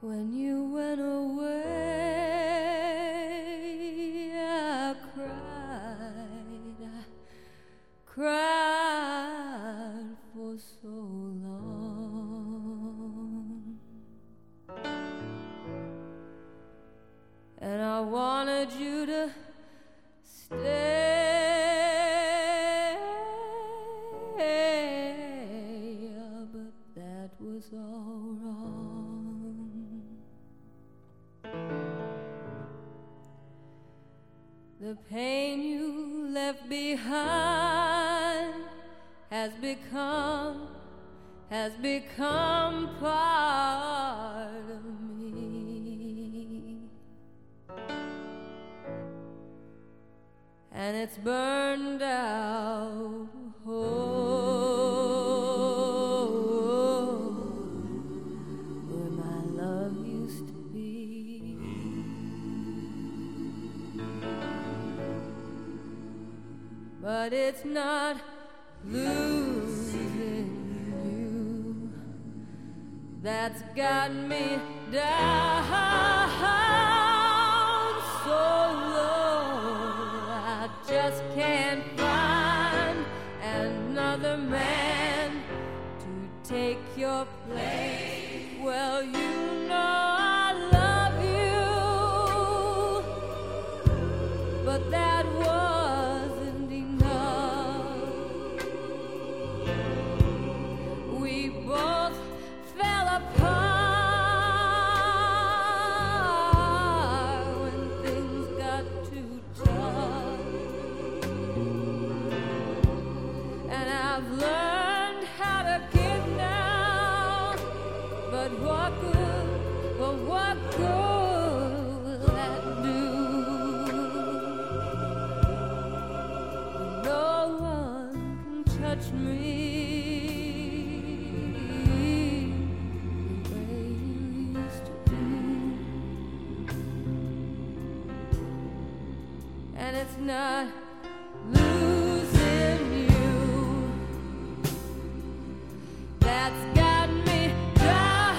When you went away, I cried for so long, and I wanted you to stay, but that was all wrong. The pain you left behind has become part of me, and it's burned out a hole where my love used to be. But it's not losing you that's got me down so low. I just can't find another man to take your place. Well, you know I love you, but that wasn't enough. We both fell apart when things got too tough, and I've learned how to give now. But what good will that do? No one can touch me the way you used to do, and it's not losing you that's got me down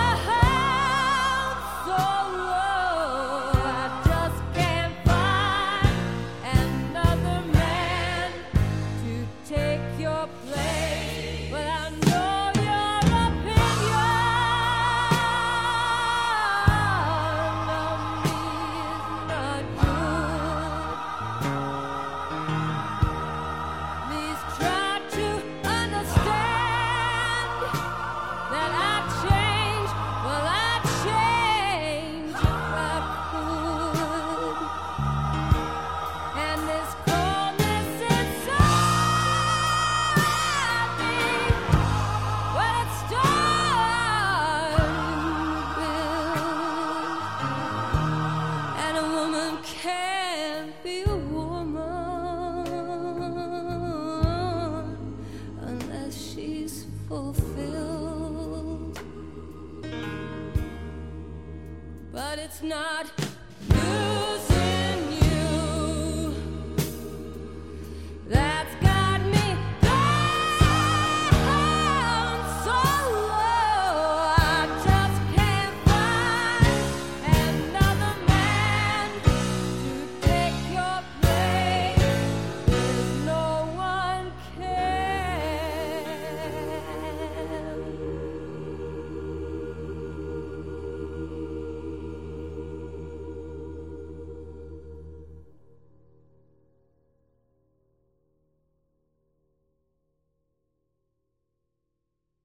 so low. I just can't find another man to take your place. But I know your opinion of me is not good. Please try to understand that I changed. Well, I'd change if I could. And this coldness inside me, well, it's starting to build. And a woman can't be a woman unless she's fulfilled. But it's not